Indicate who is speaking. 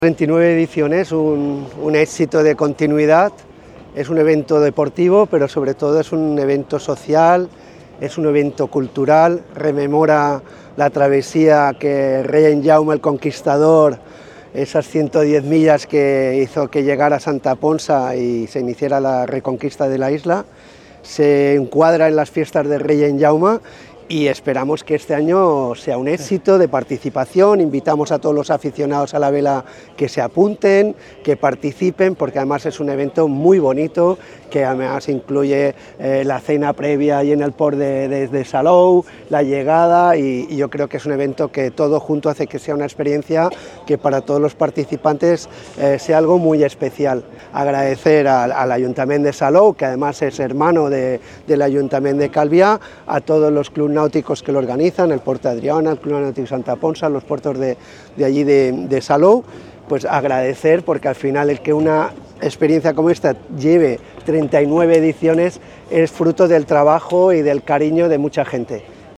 Speaker 1: 39 ediciones, un éxito de continuidad, es un evento deportivo, pero sobre todo es un evento social, es un evento cultural, rememora la travesía que rey Jaume el Conquistador, esas 110 millas que hizo que llegara a Santa Ponsa y se iniciara la reconquista de la isla, se encuadra en las fiestas del rey Jaume y esperamos que este año sea un éxito de participación. Invitamos a todos los aficionados a la vela que se apunten, que participen, porque además es un evento muy bonito, que además incluye la cena previa ahí en el port de Salou, la llegada, y yo creo que es un evento que todo junto hace que sea una experiencia que para todos los participantes sea algo muy especial. Agradecer al Ayuntamiento de Salou, que además es hermano del Ayuntamiento de Calvià, a todos los clubes náuticos que lo organizan, el Port Adriana, el Club Náutico Santa Ponsa, los puertos de allí de Salou, pues agradecer, porque al final el que una experiencia como esta lleve 39 ediciones es fruto del trabajo y del cariño de mucha gente.